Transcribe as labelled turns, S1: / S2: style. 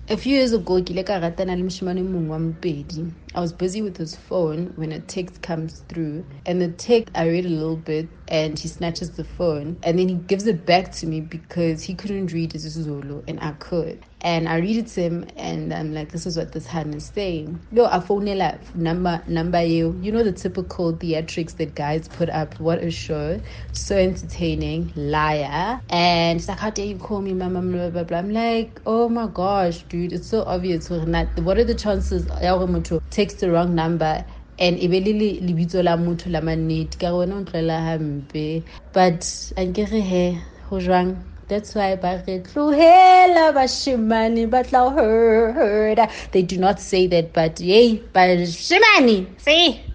S1: A few years ago, I was busy with his phone when a text comes through, and the text, I read a little bit, and he snatches the phone, and then he gives it back to me because he couldn't read isiZulu, and I could. And I read it to him, and I'm like, this is what this hand is saying. Yo, I phone number you know the typical theatrics that guys put up. What a show. So entertaining. Liar. And it's like, how dare you call me mama, blah, blah, blah. I'm like, oh my gosh, dude, it's so obvious. What are the chances to text the wrong number and ebelele libitso la motho la manete ka gona o ntlela hampe? But ankere he ho jwang? That's why they do not say that, but yay, bashimane, see?